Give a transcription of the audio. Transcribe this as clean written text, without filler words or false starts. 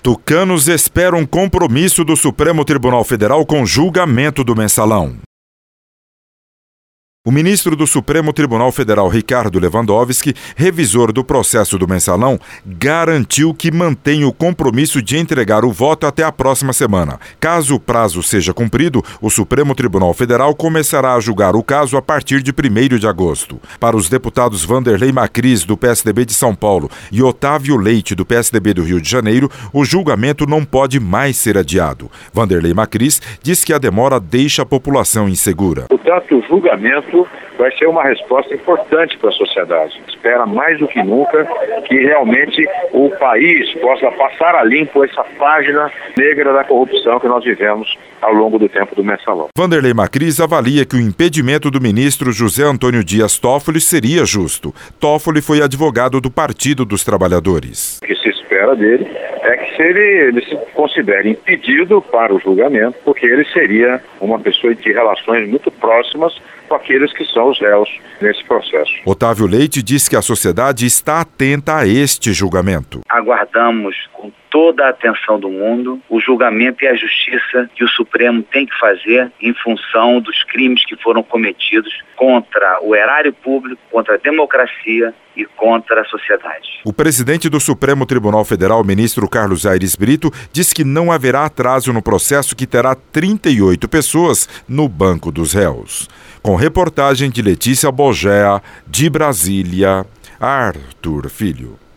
Tucanos esperam compromisso do Supremo Tribunal Federal com julgamento do mensalão. O ministro do Supremo Tribunal Federal, Ricardo Lewandowski, revisor do processo do mensalão, garantiu que mantém o compromisso de entregar o voto até a próxima semana. Caso o prazo seja cumprido, o Supremo Tribunal Federal começará a julgar o caso a partir de 1º de agosto. Para os deputados Vanderlei Macris, do PSDB de São Paulo, e Otávio Leite, do PSDB do Rio de Janeiro, o julgamento não pode mais ser adiado. Vanderlei Macris diz que a demora deixa a população insegura. Portanto, o julgamento vai ser uma resposta importante para a sociedade. Espera mais do que nunca que realmente o país possa passar a limpo essa página negra da corrupção que nós vivemos ao longo do tempo do mensalão. Vanderlei Macris avalia que o impedimento do ministro José Antônio Dias Toffoli seria justo. Toffoli foi advogado do Partido dos Trabalhadores. O que se espera dele é que ele se considere impedido para o julgamento, porque ele seria uma pessoa de relações muito próximas com aqueles que são os réus nesse processo. Otávio Leite diz que a sociedade está atenta a este julgamento. Aguardamos com toda a atenção do mundo o julgamento e a justiça que o Supremo tem que fazer em função dos crimes que foram cometidos contra o erário público, contra a democracia e contra a sociedade. O presidente do Supremo Tribunal Federal, ministro Carlos Aires Brito, diz que não haverá atraso no processo que terá 38 pessoas no banco dos réus. Com reportagem de Letícia Bogea, de Brasília, Arthur Filho.